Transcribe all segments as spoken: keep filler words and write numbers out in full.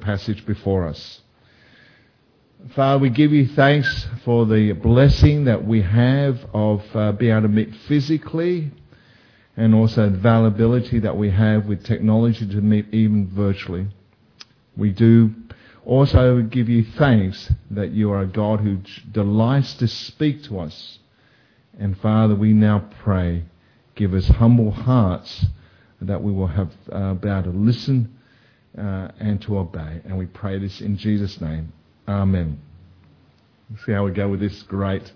passage before us. Father, we give you thanks for the blessing that we have of uh, being able to meet physically, and also the availability that we have with technology to meet even virtually. We do also give you thanks that you are a God who delights to speak to us. And Father, we now pray, give us humble hearts that we will have uh, be able to listen uh, and to obey. And we pray this in Jesus' name. Amen. See how we go with this? Great.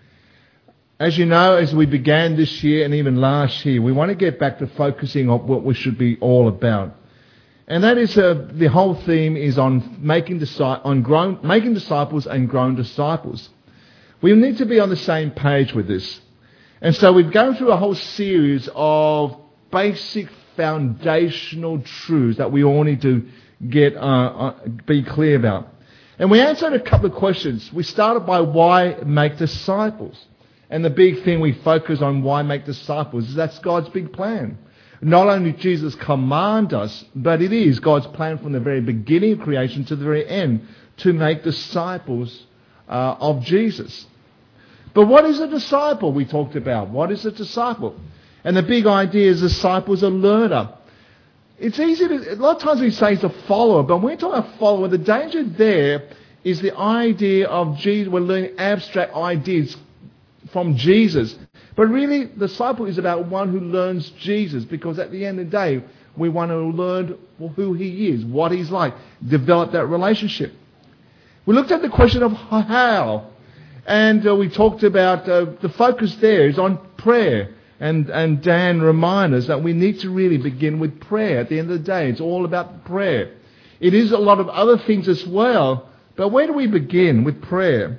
As you know, as we began this year and even last year, we want to get back to focusing on what we should be all about. And that is, uh, the whole theme is on making, disci- on grown, making disciples and growing disciples. We need to be on the same page with this. And so we've gone through a whole series of basic foundational truths that we all need to get uh, uh, be clear about. And we answered a couple of questions. We started by why make disciples. And the big thing we focus on, why make disciples, is that's God's big plan. Not only did Jesus command us, but it is God's plan from the very beginning of creation to the very end to make disciples uh, of Jesus. But what is a disciple we talked about? What is a disciple? And the big idea is disciples are learner. It's easy to, a lot of times we say it's a follower, but when we talk about follower, the danger there is the idea of Jesus. We're learning abstract ideas from Jesus. But really, the disciple is about one who learns Jesus, because at the end of the day, we want to learn who he is, what he's like, develop that relationship. We looked at the question of how, and uh, we talked about uh, the focus there is on prayer. And, and Dan reminded us that we need to really begin with prayer. At the end of the day, it's all about prayer. It is a lot of other things as well, but where do we begin with prayer?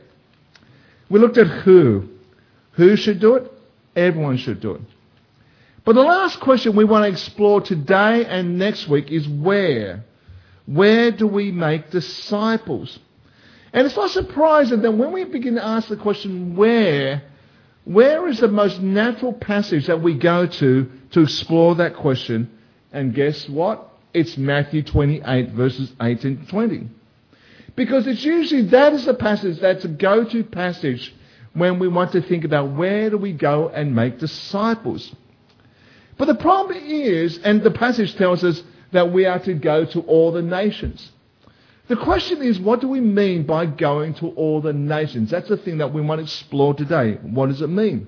We looked at who. Who should do it? Everyone should do it. But the last question we want to explore today and next week is where. Where do we make disciples? And it's not surprising that when we begin to ask the question where, where is the most natural passage that we go to to explore that question? And guess what? It's Matthew twenty-eight, verses eighteen to twenty. Because it's usually that is the passage that's a go-to passage when we want to think about where do we go and make disciples. But the problem is, and the passage tells us that we are to go to all the nations. The question is, what do we mean by going to all the nations? That's the thing that we want to explore today. What does it mean?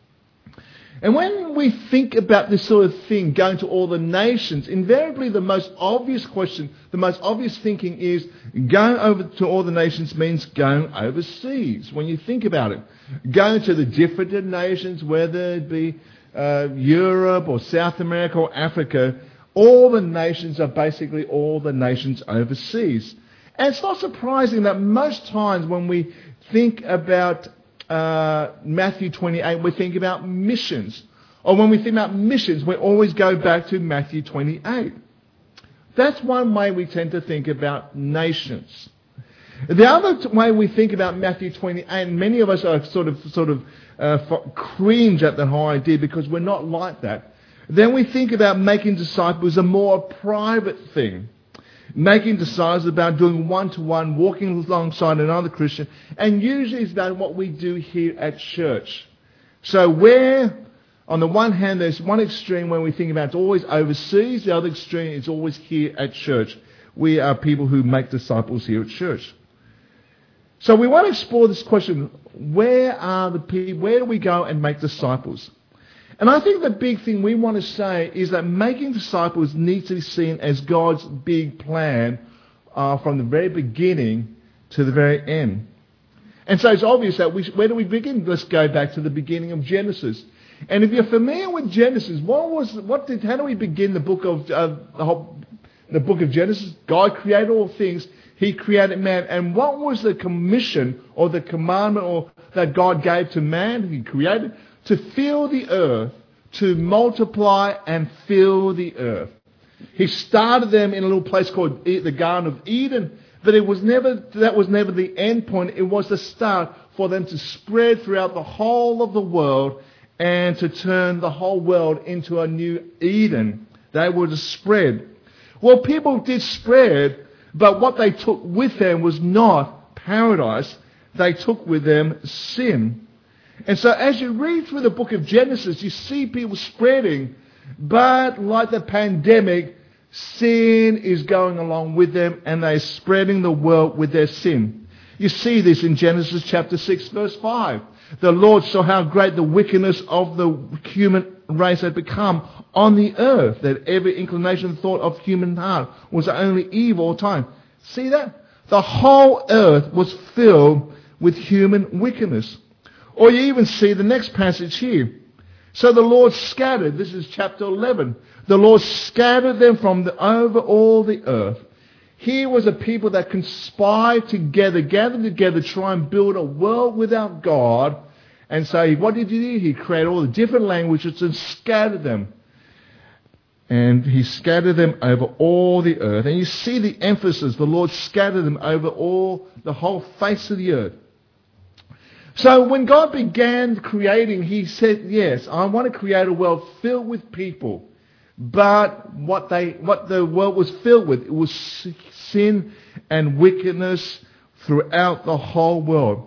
And when we think about this sort of thing, going to all the nations, invariably the most obvious question, the most obvious thinking is going over to all the nations means going overseas. When you think about it, going to the different nations, whether it be uh, Europe or South America or Africa, all the nations are basically all the nations overseas. And it's not surprising that most times when we think about uh, Matthew twenty-eight, we think about missions. Or when we think about missions, we always go back to Matthew twenty-eight. That's one way we tend to think about nations. The other way we think about Matthew twenty-eight, and many of us are sort of sort of uh, cringe at the whole idea because we're not like that. Then we think about making disciples a more private thing. Making disciples is about doing one-to-one, walking alongside another Christian, and usually it's about what we do here at church. So where, on the one hand, there's one extreme where we think about it's always overseas, the other extreme is always here at church. We are people who make disciples here at church. So we want to explore this question, where are the people, where do we go and make disciples? And I think the big thing we want to say is that making disciples needs to be seen as God's big plan uh, from the very beginning to the very end. And so it's obvious that we, where do we begin? Let's go back to the beginning of Genesis. And if you're familiar with Genesis, what was, what did, how do we begin the book of uh, the, whole, the book of Genesis? God created all things. He created man. And what was the commission or the commandment or that God gave to man? He created to fill the earth, to multiply and fill the earth. He started them in a little place called the Garden of Eden, but it was never, that was never the end point. It was the start for them to spread throughout the whole of the world and to turn the whole world into a new Eden. They were to spread. Well, people did spread, But what they took with them was not paradise. They took with them sin. And so as you read through the book of Genesis, you see people spreading, but like the pandemic, sin is going along with them, and they're spreading the world with their sin. You see this in Genesis chapter six, verse five. The Lord saw how great the wickedness of the human race had become on the earth, that every inclination and thought of human heart was only evil all time. See that? The whole earth was filled with human wickedness. Or you even see the next passage here. So the Lord scattered, this is chapter eleven, the Lord scattered them from the, over all the earth. Here was a people that conspired together, gathered together, to try and build a world without God. And so what did he do? He created all the different languages and scattered them. And he scattered them over all the earth. And you see the emphasis, the Lord scattered them over all, the whole face of the earth. So when God began creating, he said, yes, I want to create a world filled with people. But what they, what the world was filled with, it was sin and wickedness throughout the whole world.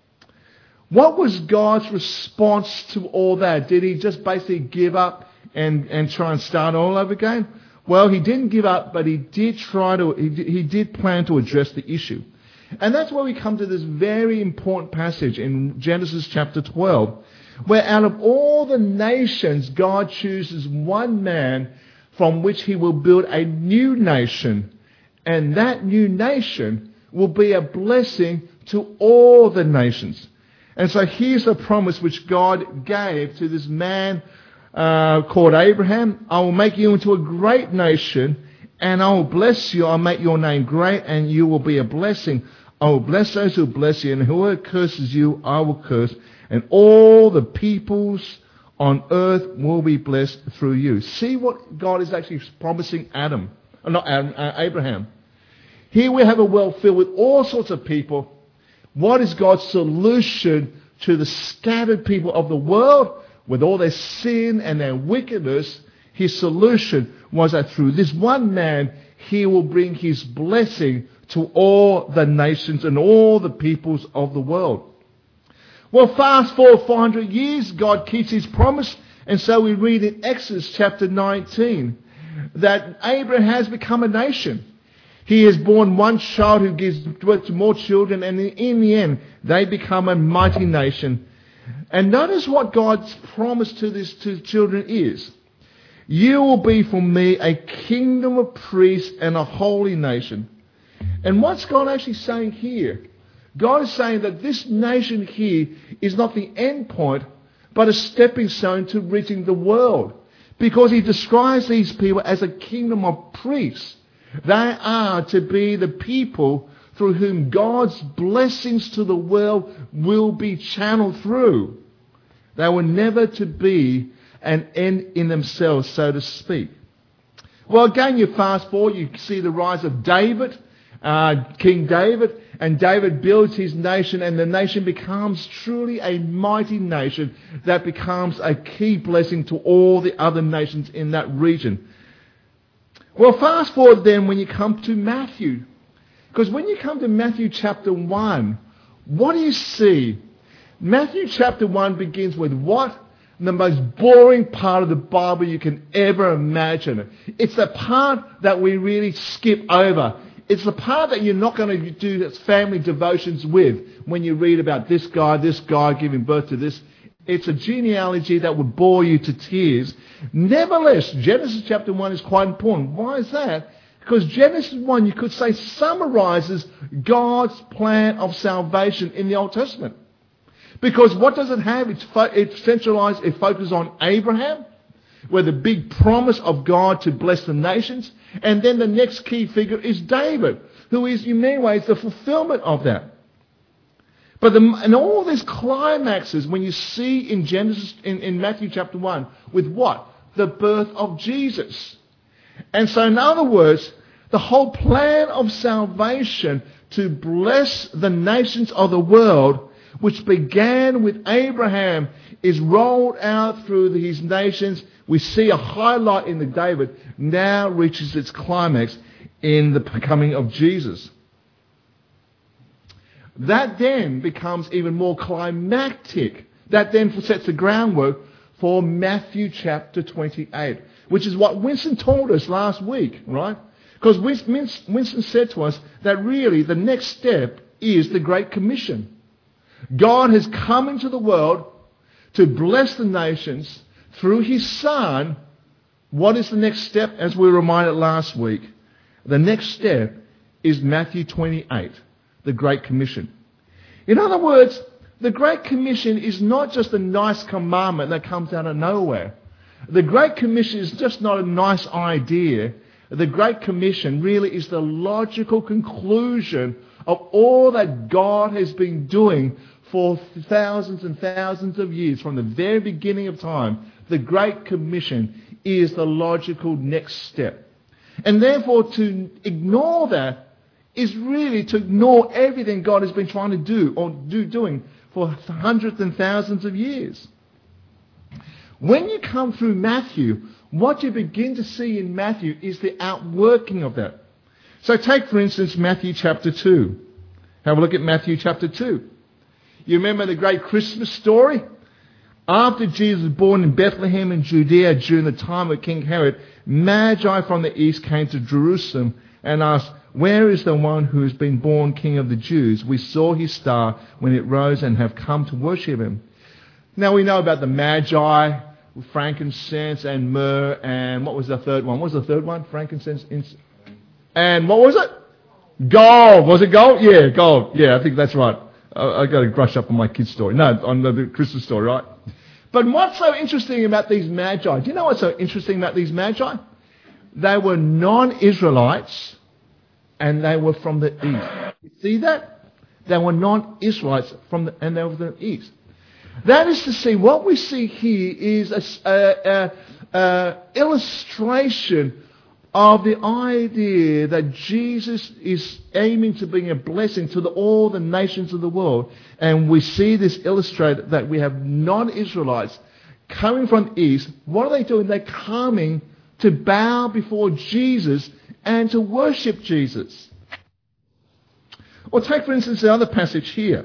What was God's response to all that? Did he just basically give up and, and try and start all over again? Well, he didn't give up, but he did try to, he did, he did plan to address the issue. And that's where we come to this very important passage in Genesis chapter twelve, where out of all the nations, God chooses one man from which he will build a new nation. And that new nation will be a blessing to all the nations. And so here's the promise which God gave to this man uh, called Abraham. I will make you into a great nation, and I will bless you. I'll make your name great, and you will be a blessing. I will bless those who bless you, and whoever curses you, I will curse. And all the peoples on earth will be blessed through you. See what God is actually promising Adam, not Adam, uh, Abraham. Here we have a world filled with all sorts of people. What is God's solution to the scattered people of the world with all their sin and their wickedness? His solution was that through this one man, he will bring his blessing to all the nations and all the peoples of the world. Well, fast forward four hundred years, God keeps his promise. And so we read in Exodus chapter nineteen that Abraham has become a nation. He has born one child who gives birth to more children, and in the end, they become a mighty nation. And notice what God's promise to these two children is. You will be for me a kingdom of priests and a holy nation. And what's God actually saying here? God is saying that this nation here is not the end point, but a stepping stone to reaching the world. Because he describes these people as a kingdom of priests. They are to be the people through whom God's blessings to the world will be channeled through. They were never to be an end in themselves, so to speak. Well, again, you fast forward, you see the rise of David, uh, King David, and David builds his nation, and the nation becomes truly a mighty nation that becomes a key blessing to all the other nations in that region. Well, fast forward then when you come to Matthew. Because when you come to Matthew chapter one, what do you see? Matthew chapter one begins with what? The most boring part of the Bible you can ever imagine. It's the part that we really skip over. It's the part that you're not going to do family devotions with when you read about this guy, this guy giving birth to this. It's a genealogy that would bore you to tears. Nevertheless, Genesis chapter one is quite important. Why is that? Because Genesis one, you could say, summarizes God's plan of salvation in the Old Testament. Because what does it have? It's, fo- it's centralized, it focuses on Abraham, where the big promise of God to bless the nations. And then the next key figure is David, who is in many ways the fulfillment of that. But the, and all these climaxes, when you see in Genesis, in, in Matthew chapter one, with what? The birth of Jesus. And so in other words, the whole plan of salvation to bless the nations of the world, which began with Abraham, is rolled out through his nations. We see a highlight in the David, now reaches its climax in the coming of Jesus. That then becomes even more climactic. That then sets the groundwork for Matthew chapter twenty-eight, which is what Winston told us last week, right? Because Winston said to us that really the next step is the Great Commission. God has come into the world to bless the nations through his Son. What is the next step? As we were reminded last week, the next step is Matthew twenty-eight, the Great Commission. In other words, the Great Commission is not just a nice commandment that comes out of nowhere. The Great Commission is just not a nice idea. The Great Commission really is the logical conclusion of all that God has been doing for thousands and thousands of years. From the very beginning of time, the Great Commission is the logical next step. And therefore, to ignore that is really to ignore everything God has been trying to do or do doing for hundreds and thousands of years. When you come through Matthew, what you begin to see in Matthew is the outworking of that. So take, for instance, Matthew chapter two. Have a look at Matthew chapter two. You remember the great Christmas story? After Jesus was born in Bethlehem in Judea during the time of King Herod, Magi from the east came to Jerusalem and asked, "Where is the one who has been born King of the Jews? We saw his star when it rose and have come to worship him." Now we know about the Magi, frankincense and myrrh, and what was the third one? What was the third one? Frankincense, ins- and what was it? Gold. Was it gold? Yeah, gold. Yeah, I think that's right. I, I got to brush up on my kid's story. No, on the, the Christmas story, right? But what's so interesting about these Magi? Do you know what's so interesting about these Magi? They were non-Israelites and they were from the east. You see that? They were non-Israelites from the, and they were from the east. That is to see, what we see here is a, a, a, a illustration of the idea that Jesus is aiming to bring a blessing to the, all the nations of the world. And we see this illustrated that we have non-Israelites coming from the east. What are they doing? They're coming to bow before Jesus and to worship Jesus. Or take, for instance, the other passage here.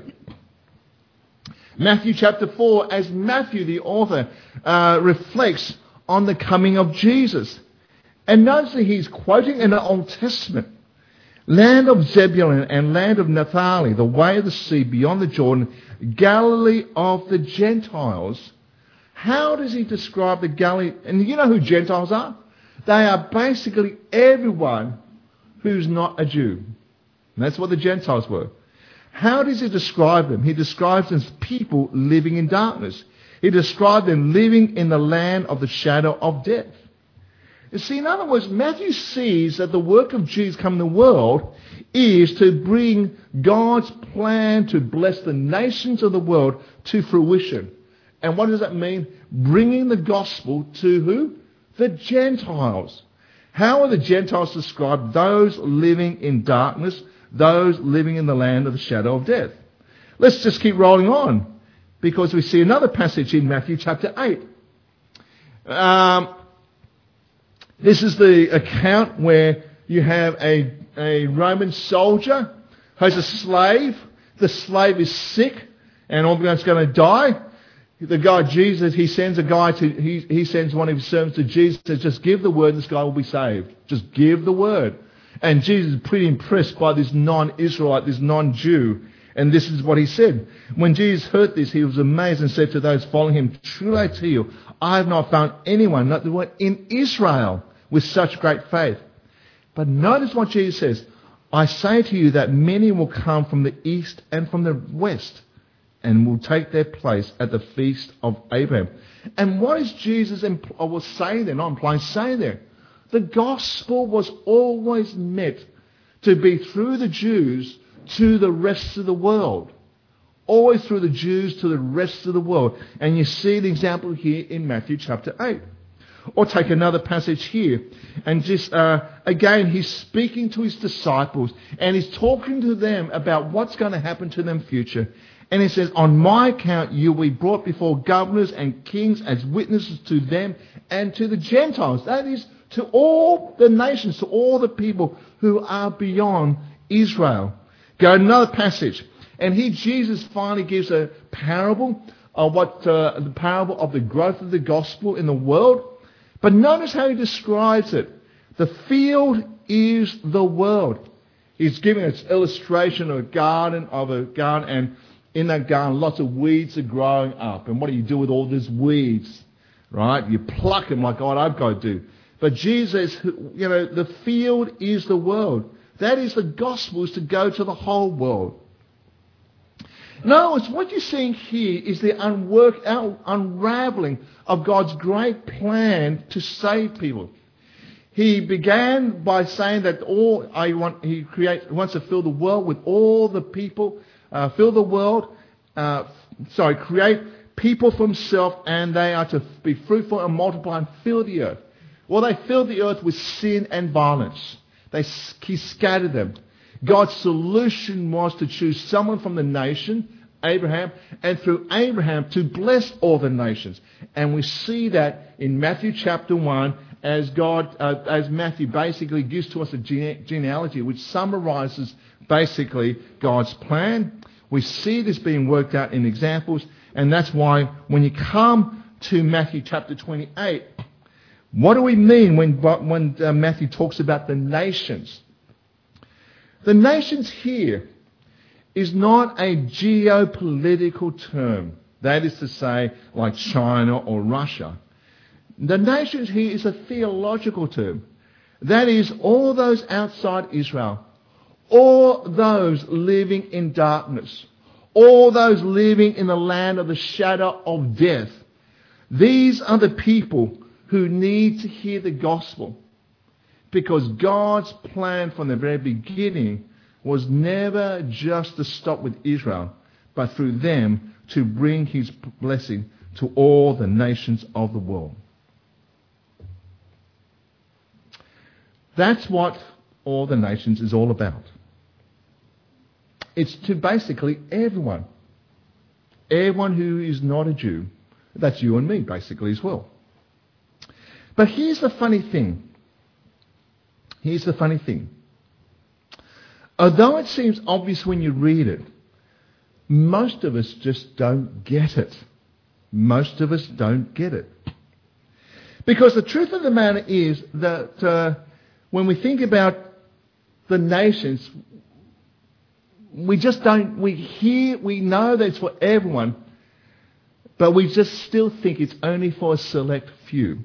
Matthew chapter four, as Matthew, the author, uh, reflects on the coming of Jesus. And notice that he's quoting in the Old Testament. Land of Zebulun and land of Naphtali, the way of the sea beyond the Jordan, Galilee of the Gentiles. How does he describe the Galilee? And you know who Gentiles are? They are basically everyone who's not a Jew. And that's what the Gentiles were. How does he describe them? He describes them as people living in darkness. He described them living in the land of the shadow of death. You see, in other words, Matthew sees that the work of Jesus coming to the world is to bring God's plan to bless the nations of the world to fruition. And what does that mean? Bringing the gospel to who? The Gentiles. How are the Gentiles described? Those living in darkness, those living in the land of the shadow of death. Let's just keep rolling on, because we see another passage in Matthew chapter eight. Um, this is the account where you have a, a Roman soldier who has a slave. The slave is sick and almost going to die. The guy, Jesus, he sends a guy to, he, he sends one of his servants to Jesus, says, just give the word and this guy will be saved. Just give the word. And Jesus is pretty impressed by this non-Israelite, this non-Jew. And this is what he said. When Jesus heard this, he was amazed and said to those following him, truly I tell you, I have not found anyone, not the one in Israel, with such great faith. But notice what Jesus says. I say to you that many will come from the east and from the west, and will take their place at the feast of Abraham. And what is Jesus impl- or was saying there? Not implying, saying there. The gospel was always meant to be through the Jews to the rest of the world. Always through the Jews to the rest of the world. And you see the example here in Matthew chapter eight. Or take another passage here. And just, uh, again, he's speaking to his disciples. And he's talking to them about what's going to happen to them in future. And he says, on my account you will be brought before governors and kings as witnesses to them and to the Gentiles. That is, to all the nations, to all the people who are beyond Israel. Go to another passage. And here Jesus finally gives a parable of what uh, the parable of the growth of the gospel in the world. But notice how he describes it. The field is the world. He's giving us illustration of a garden, of a garden, and in that garden lots of weeds are growing up. And what do you do with all these weeds? Right? You pluck them like what I've got to do. But Jesus, you know, the field is the world. That is the gospel, is to go to the whole world. In other words, what you're seeing here is the unwork, unraveling of God's great plan to save people. He began by saying that all I want, He creates, wants to fill the world with all the people, uh, fill the world, uh, sorry, create people for Himself, and they are to be fruitful and multiply and fill the earth. Well, they filled the earth with sin and violence. They, he scattered them. God's solution was to choose someone from the nation, Abraham, and through Abraham to bless all the nations. And we see that in Matthew chapter one, as God, uh, as Matthew basically gives to us a gene- genealogy which summarizes basically God's plan. We see this being worked out in examples, and that's why when you come to Matthew chapter twenty-eight, what do we mean when, when uh, Matthew talks about the nations? The nations here is not a geopolitical term. That is to say, like China or Russia. The nations here is a theological term. That is, all those outside Israel, all those living in darkness, all those living in the land of the shadow of death. These are the people who need to hear the gospel. Because God's plan from the very beginning was never just to stop with Israel, but through them to bring His blessing to all the nations of the world. That's what all the nations is all about. It's to basically everyone. Everyone who is not a Jew. That's you and me, basically, as well. But here's the funny thing. Here's the funny thing. Although it seems obvious when you read it, most of us just don't get it. Most of us don't get it. Because the truth of the matter is that uh, when we think about the nations, we just don't, we hear, we know that it's for everyone, but we just still think it's only for a select few.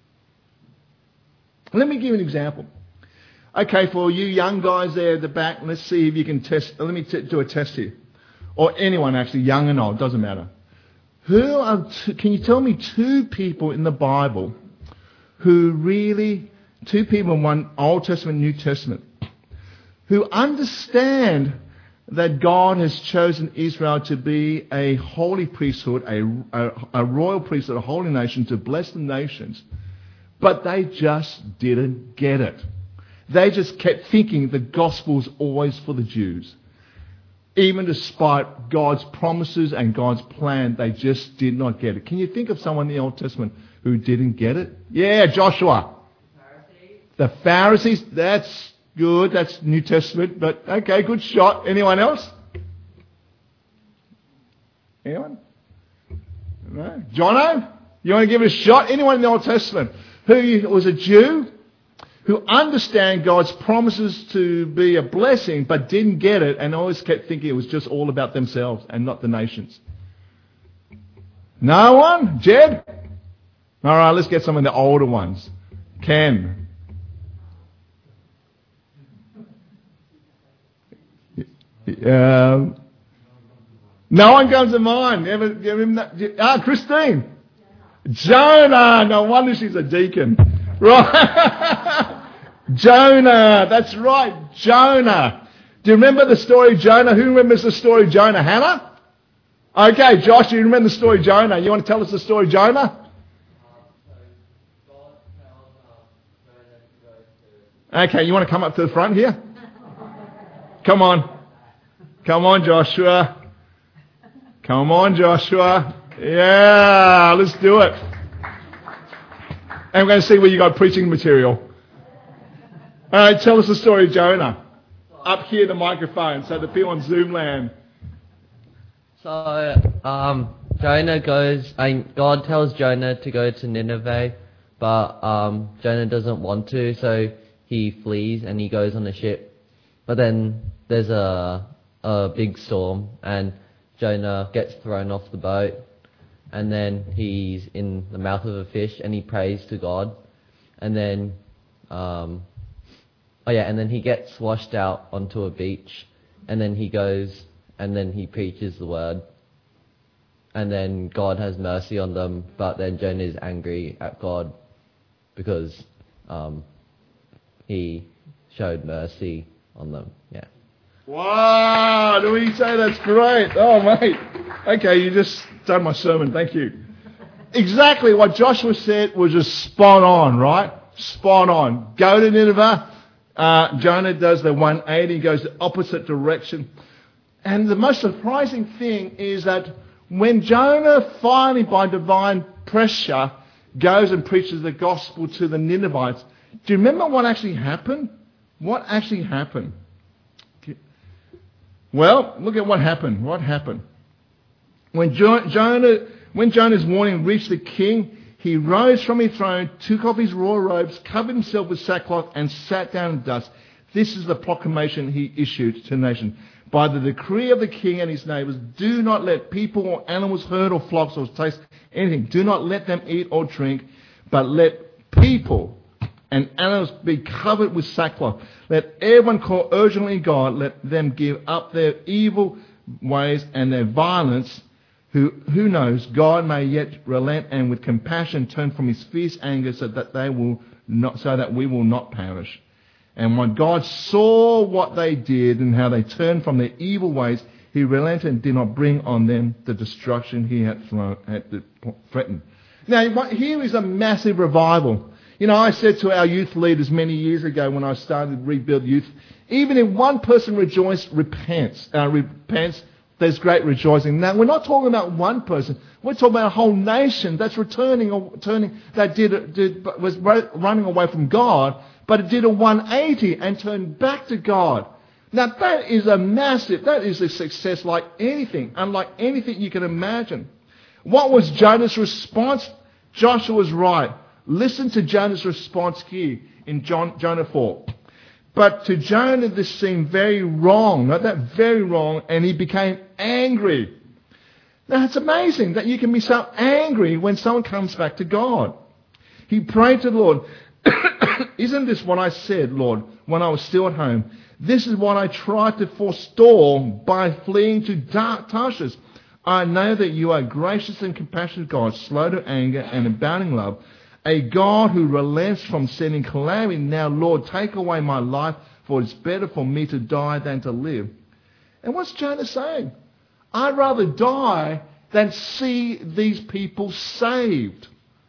Let me give you an example. Okay, for you young guys there at the back, let's see if you can test. Let me t- do a test here. Or anyone actually, young and old, doesn't matter. Who are t- can you tell me two people in the Bible who really, two people in one Old Testament, New Testament, who understand that God has chosen Israel to be a holy priesthood, a, a, a royal priesthood, a holy nation to bless the nations, but they just didn't get it. They just kept thinking the gospel's always for the Jews. Even despite God's promises and God's plan, they just did not get it. Can you think of someone in the Old Testament who didn't get it? Yeah, Joshua. Pharisees. The Pharisees. That's good. That's New Testament. But okay, good shot. Anyone else? Anyone? No? Jono? You want to give it a shot? Anyone in the Old Testament who was a Jew, who understand God's promises to be a blessing, but didn't get it and always kept thinking it was just all about themselves and not the nations? No one? Jed? All right, let's get some of the older ones. Ken? Um, no one comes to mind. Ever, ever, ah, Christine? Jonah! No wonder she's a deacon. Right. Jonah, that's right, Jonah. Do you remember the story of Jonah? Who remembers the story of Jonah? Hannah? Okay, Josh, do you remember the story of Jonah? You want to tell us the story of Jonah? Okay, you want to come up to the front here? Come on. Come on, Joshua. Come on, Joshua. Yeah, let's do it. And we're going to see where you got preaching material. All right, tell us the story of Jonah. Up here, the microphone, so the people on Zoom land. So, um, Jonah goes, and God tells Jonah to go to Nineveh, but um, Jonah doesn't want to, so he flees and he goes on a ship. But then there's a a big storm, and Jonah gets thrown off the boat, and then he's in the mouth of a fish, and he prays to God, and then, um, oh yeah, and then he gets washed out onto a beach, and then he goes, and then he preaches the word, and then God has mercy on them, but then Jonah is angry at God because um, he showed mercy on them. Yeah. Wow, do we say that's great? Oh, mate. Okay, you just done my sermon. Thank you. Exactly what Joshua said was just spot on, right? Spot on. Go to Nineveh. Uh, Jonah does the one eighty, goes the opposite direction. And the most surprising thing is that when Jonah finally, by divine pressure, goes and preaches the gospel to the Ninevites, do you remember what actually happened? What actually happened? Well, look at what happened. What happened? When jo- Jonah, when Jonah's warning reached the king, he rose from his throne, took off his royal robes, covered himself with sackcloth, and sat down in dust. This is the proclamation he issued to the nation. By the decree of the king and his neighbours, do not let people or animals, herd or flocks or taste anything. Do not let them eat or drink, but let people and animals be covered with sackcloth. Let everyone call urgently God. Let them give up their evil ways and their violence. Who, who knows, God may yet relent and with compassion turn from his fierce anger so that they will not, so that we will not perish. And when God saw what they did and how they turned from their evil ways, he relented and did not bring on them the destruction he had, thrown, had threatened. Now, here is a massive revival. You know, I said to our youth leaders many years ago when I started Rebuild Youth, even if one person rejoice, repents, uh, repents, there's great rejoicing. Now, we're not talking about one person. We're talking about a whole nation that's returning, turning, that did, did was running away from God, but it did a one eighty and turned back to God. Now, that is a massive, that is a success like anything, unlike anything you can imagine. What was Jonah's response? Joshua was right. Listen to Jonah's response here in John, Jonah four. But to Jonah, this seemed very wrong, not that very wrong, and he became angry. Now, it's amazing that you can be so angry when someone comes back to God. He prayed to the Lord, isn't this what I said, Lord, when I was still at home? This is what I tried to forestall by fleeing to Tarshish. I know that you are gracious and compassionate God, slow to anger and abounding love, a God who relents from sending calamity. Now, Lord, take away my life, for it's better for me to die than to live. And what's Jonah saying? I'd rather die than see these people saved.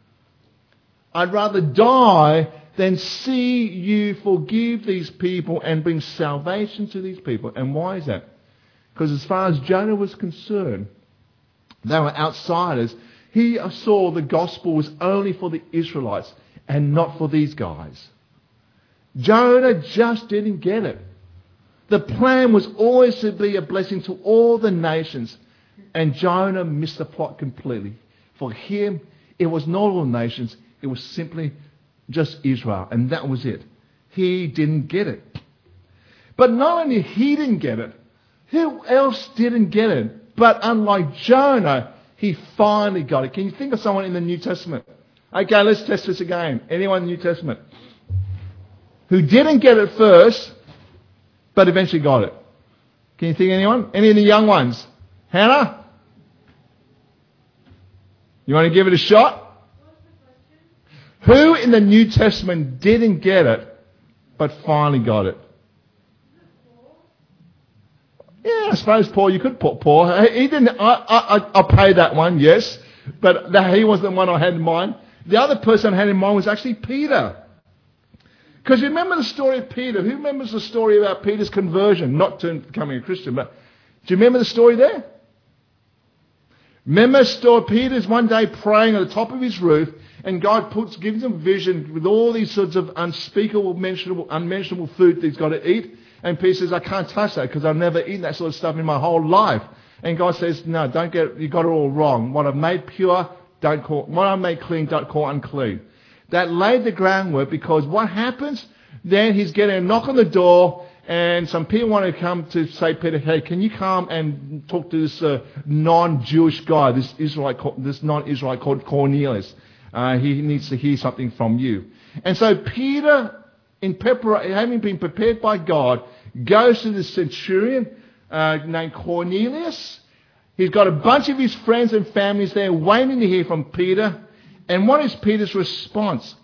I'd rather die than see you forgive these people and bring salvation to these people. And why is that? Because as far as Jonah was concerned, they were outsiders. He saw the gospel was only for the Israelites and not for these guys. Jonah just didn't get it. The plan was always to be a blessing to all the nations, and Jonah missed the plot completely. For him, it was not all nations, it was simply just Israel, and that was it. He didn't get it. But not only he didn't get it, who else didn't get it? But unlike Jonah, he finally got it. Can you think of someone in the New Testament? Okay, let's test this again. Anyone in the New Testament who didn't get it first, but eventually got it? Can you think of anyone? Any of the young ones? Hannah? You want to give it a shot? Who in the New Testament didn't get it, but finally got it? Yeah, I suppose Paul, you could put Paul. He didn't, I, I, I'll pay that one, yes. But that, he wasn't the one I had in mind. The other person I had in mind was actually Peter. Because you remember the story of Peter. Who remembers the story about Peter's conversion? Not to becoming a Christian, but do you remember the story there? Remember, still Peter's one day praying at the top of his roof, and God puts gives him vision with all these sorts of unspeakable, mentionable, unmentionable food that he's got to eat. And Peter says, I can't touch that because I've never eaten that sort of stuff in my whole life. And God says, no, don't get, you got it all wrong. What I've made pure, don't call, what I've made clean, don't call unclean. That laid the groundwork, because what happens? Then he's getting a knock on the door, and some people want to come to say, Peter, hey, can you come and talk to this uh, non-Jewish guy, this Israelite, this non-Israelite called Cornelius? Uh, he needs to hear something from you. And so Peter, in prepar- having been prepared by God, goes to the centurion uh, named Cornelius. He's got a bunch of his friends and families there waiting to hear from Peter. And what is Peter's response?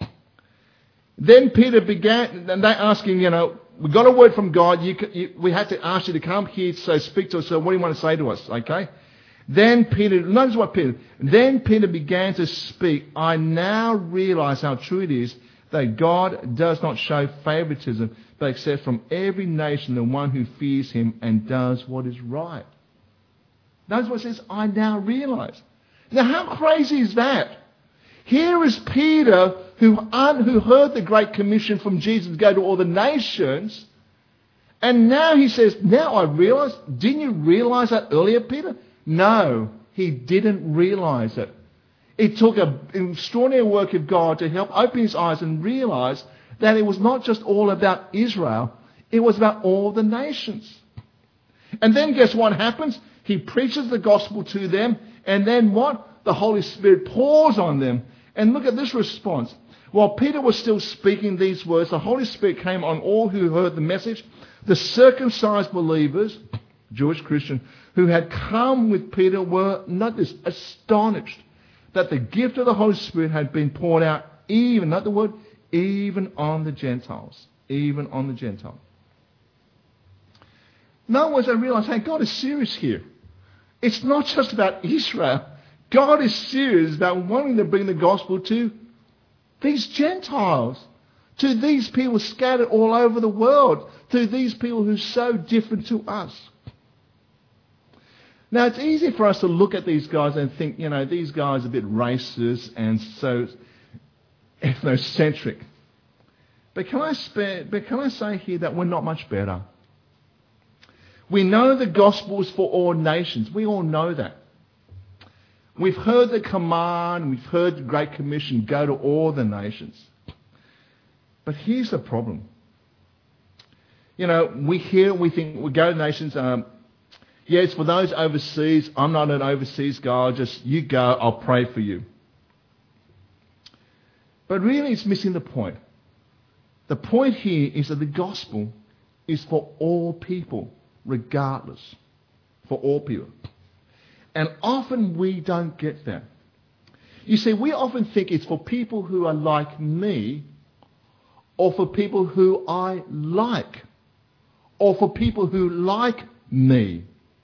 Then Peter began, and they asked him, you know, we got a word from God. You, you, we had to ask you to come here, so speak to us. So what do you want to say to us? Okay. Then Peter, notice what Peter, then Peter began to speak. I now realize how true it is that God does not show favoritism, but accepts from every nation the one who fears him and does what is right. Notice what it says, I now realize. Now how crazy is that? Here is Peter who, un, who heard the Great Commission from Jesus to go to all the nations. And now he says, now I realize. Didn't you realize that earlier, Peter? No, he didn't realize it. It took an extraordinary work of God to help open his eyes and realize that it was not just all about Israel. It was about all the nations. And then guess what happens? He preaches the gospel to them. And then what? The Holy Spirit pours on them. And look at this response. While Peter was still speaking these words, the Holy Spirit came on all who heard the message. The circumcised believers, Jewish Christians, who had come with Peter were, not this, astonished that the gift of the Holy Spirit had been poured out even, not the word, even on the Gentiles. Even on the Gentiles. In other words, I realized, hey, God is serious here. It's not just about Israel. God is serious about wanting to bring the gospel to these Gentiles, to these people scattered all over the world, to these people who are so different to us. Now, it's easy for us to look at these guys and think, you know, these guys are a bit racist and so ethnocentric. But can I, spare, but can I say here that we're not much better? We know the gospel is for all nations. We all know that. We've heard the command, we've heard the Great Commission, go to all the nations. But here's the problem. You know, we hear, we think, we go to nations, um, yes, for those overseas, I'm not an overseas guy, I'll just, you go, I'll pray for you. But really it's missing the point. The point here is that the gospel is for all people, regardless. For all people. And often we don't get that. You see, we often think it's for people who are like me, or for people who I like, or for people who like me.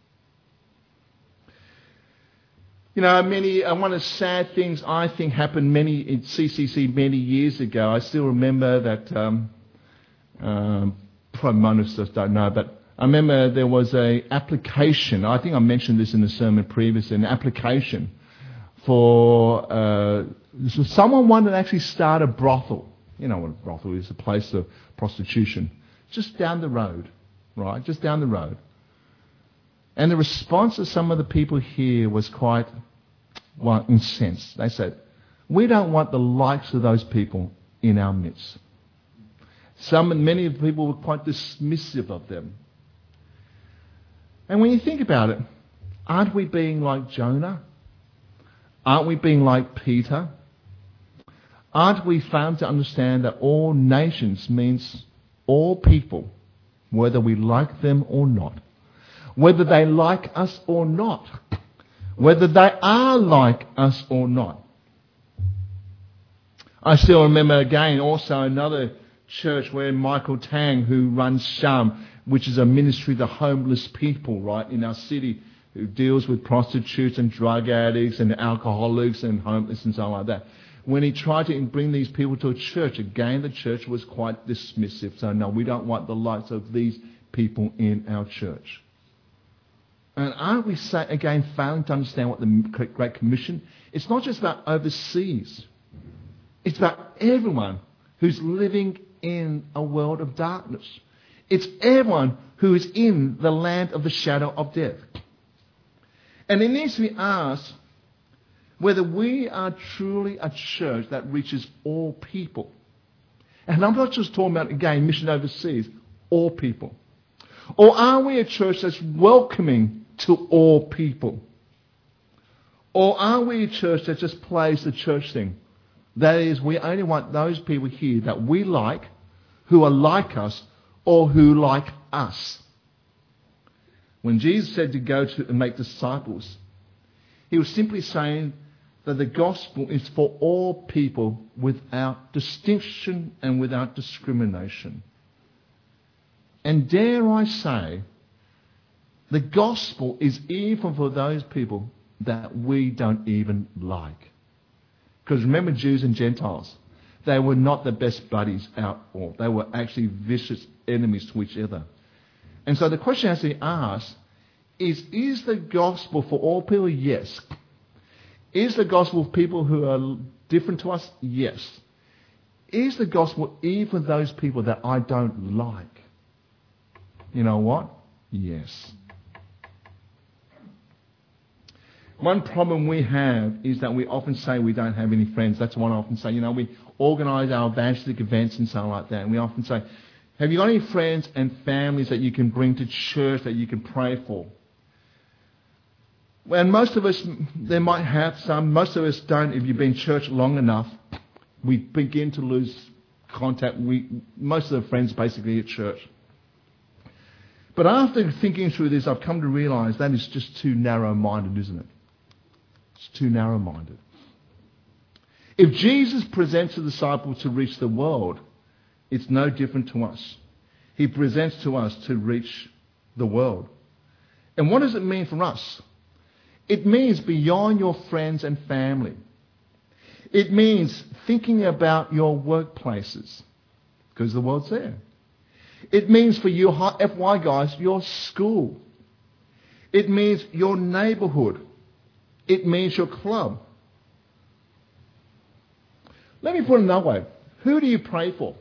You know, many, uh, one of the sad things I think happened many in C C C many years ago. I still remember that, um, um, probably most of us don't know, but I remember there was a application, I think I mentioned this in the sermon previously, an application for, uh, so someone wanted to actually start a brothel. You know what a brothel is, a place of prostitution. Just down the road, right? Just down the road. And the response of some of the people here was quite, well, incensed. They said, we don't want the likes of those people in our midst. Some, many of the people were quite dismissive of them. And when you think about it, aren't we being like Jonah? Aren't we being like Peter? Aren't we found to understand that all nations means all people, whether we like them or not, whether they like us or not, whether they are like us or not. I still remember again also another church where Michael Tang, who runs Sham, which is a ministry to homeless people, right, in our city, who deals with prostitutes and drug addicts and alcoholics and homeless and something like that. When he tried to bring these people to a church, again, the church was quite dismissive. So, no, we don't want the likes of these people in our church. And aren't we, say, again, failing to understand what the Great Commission is? It's not just about overseas. It's about everyone who's living in a world of darkness. It's everyone who is in the land of the shadow of death. And it needs to be asked whether we are truly a church that reaches all people. And I'm not just talking about, again, mission overseas, all people. Or are we a church that's welcoming to all people? Or are we a church that just plays the church thing? That is, we only want those people here that we like, who are like us, or who like us. When Jesus said to go to and make disciples, he was simply saying that the gospel is for all people without distinction and without discrimination. And dare I say, the gospel is even for those people that we don't even like. Because remember, Jews and Gentiles, they were not the best buddies out all. They were actually vicious enemies to each other. And so the question has to be asked is, is the gospel for all people? Yes. Is the gospel for people who are different to us? Yes. Is the gospel even for those people that I don't like? You know what? Yes. One problem we have is that we often say we don't have any friends. That's what I often say. You know, we organise our evangelistic events and so like that. And we often say, have you got any friends and families that you can bring to church that you can pray for? And most of us, they might have some. Most of us don't. If you've been in church long enough, we begin to lose contact. We Most of the friends basically at church. But after thinking through this, I've come to realise that is just too narrow-minded, isn't it? It's too narrow-minded. If Jesus presents a disciple to reach the world, it's no different to us. He presents to us to reach the world. And what does it mean for us? It means beyond your friends and family. It means thinking about your workplaces, because the world's there. It means for you F Y guys, your school. It means your neighbourhood. It means your club. Let me put it another way. Who do you pray for?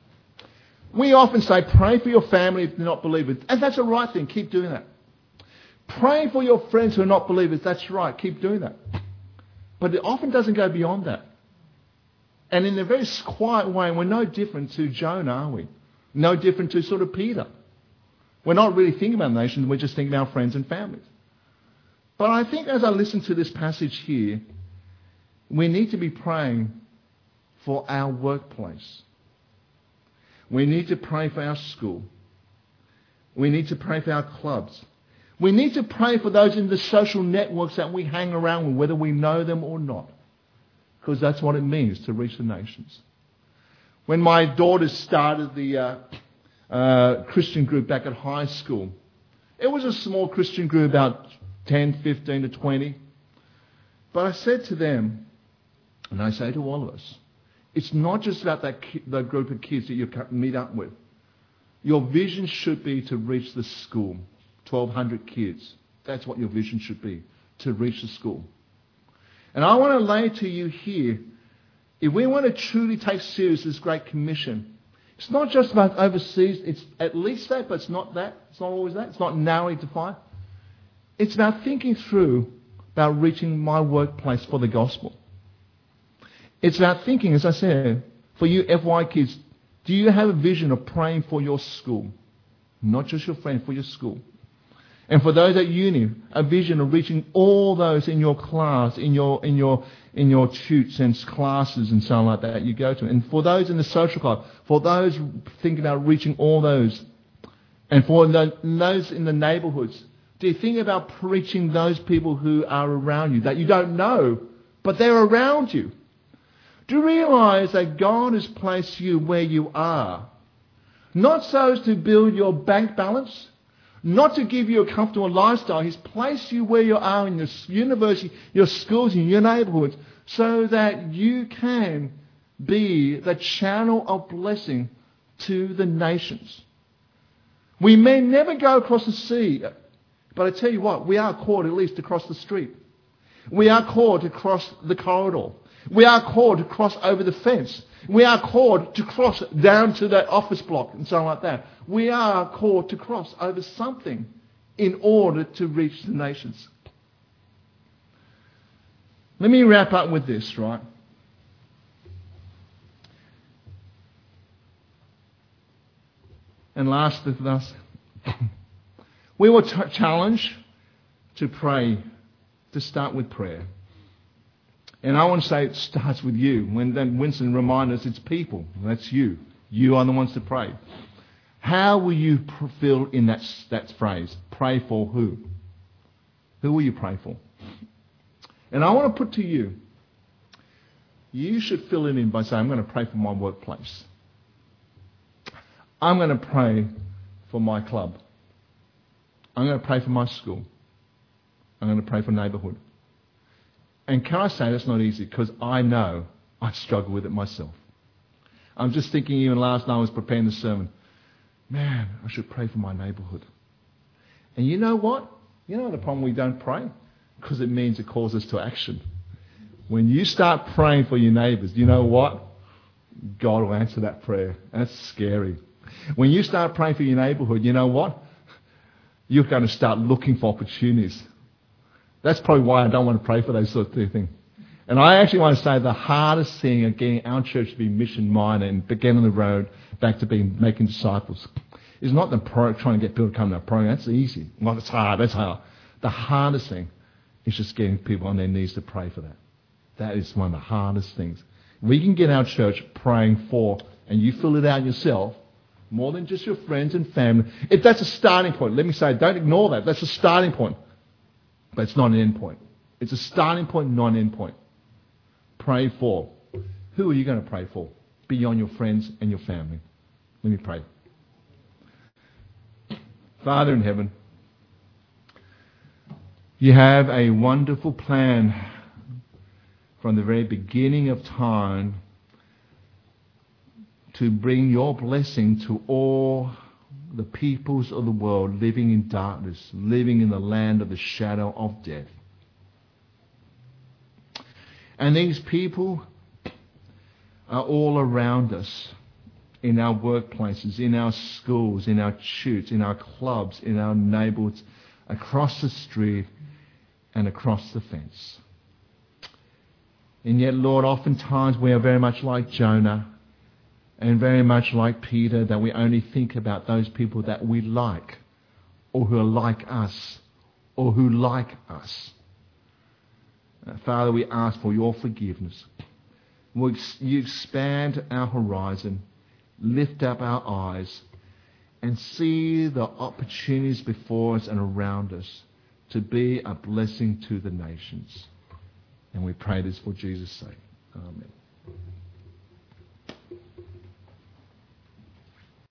We often say, pray for your family if they're not believers. And that's the right thing. Keep doing that. Pray for your friends who are not believers. That's right. Keep doing that. But it often doesn't go beyond that. And in a very quiet way, we're no different to Jonah, are we? No different to sort of Peter. We're not really thinking about nations. We're just thinking about friends and families. But I think as I listen to this passage here, we need to be praying for our workplace. We need to pray for our school. We need to pray for our clubs. We need to pray for those in the social networks that we hang around with, whether we know them or not. Because that's what it means to reach the nations. When my daughters started the uh, uh, Christian group back at high school, it was a small Christian group, about ten, fifteen to twenty. But I said to them, and I say to all of us, it's not just about that, ki- that group of kids that you meet up with. Your vision should be to reach the school, twelve hundred kids. That's what your vision should be, to reach the school. And I want to lay to you here, if we want to truly take serious this Great Commission, it's not just about overseas. It's at least that, but it's not that. It's not always that. It's not narrowly defined. It's about thinking through about reaching my workplace for the gospel. It's about thinking, as I said, for you F Y kids, do you have a vision of praying for your school? Not just your friend, for your school. And for those at uni, a vision of reaching all those in your class, in your in your in your tutes and classes and so on like that you go to. And for those in the social club, for those thinking about reaching all those. And for those in the neighbourhoods, do you think about preaching those people who are around you that you don't know, but they're around you? Do you realise that God has placed you where you are? Not so as to build your bank balance, not to give you a comfortable lifestyle. He's placed you where you are in your university, your schools, in your neighbourhoods, so that you can be the channel of blessing to the nations. We may never go across the sea, But I tell you what, we are called at least to cross the street. We are called to cross the corridor. We are called to cross over the fence. We are called to cross down to that office block and something like that. We are called to cross over something in order to reach the nations. Let me wrap up with this, right? And last, last we were t- challenged to pray, to start with prayer. And I want to say it starts with you. When then Winston reminded us it's people. That's you. You are the ones to pray. How will you pr- fill in that, that phrase? Pray for who? Who will you pray for? And I want to put to you, you should fill it in by saying, I'm going to pray for my workplace. I'm going to pray for my club. I'm going to pray for my school. I'm going to pray for neighbourhood. And can I say that's not easy, because I know I struggle with it myself. I'm just thinking even last night I was preparing the sermon, man, I should pray for my neighbourhood. And you know what? You know the problem we don't pray? Because it means it calls us to action. When you start praying for your neighbours, you know what? God will answer that prayer. That's scary. When you start praying for your neighbourhood, you know what? You're going to start looking for opportunities. That's probably why I don't want to pray for those sort of things. And I actually want to say the hardest thing of getting our church to be mission-minded and begin on the road back to being making disciples is not the pro, trying to get people to come to our program. That's easy. Well, it's hard. That's hard. The hardest thing is just getting people on their knees to pray for that. That is one of the hardest things. We can get our church praying for, and you fill it out yourself, more than just your friends and family. If that's a starting point, let me say, don't ignore that. That's a starting point. But it's not an end point. It's a starting point, not an end point. Pray for. Who are you going to pray for? Beyond your friends and your family. Let me pray. Father in heaven, you have a wonderful plan from the very beginning of time to bring your blessing to all the peoples of the world living in darkness, living in the land of the shadow of death. And these people are all around us, in our workplaces, in our schools, in our churches, in our clubs, in our neighbourhoods, across the street and across the fence. And yet, Lord, oftentimes we are very much like Jonah and very much like Peter, that we only think about those people that we like, or who are like us, or who like us. Uh, Father, we ask for your forgiveness. Will you expand our horizon, lift up our eyes, and see the opportunities before us and around us to be a blessing to the nations. And we pray this for Jesus' sake. Amen.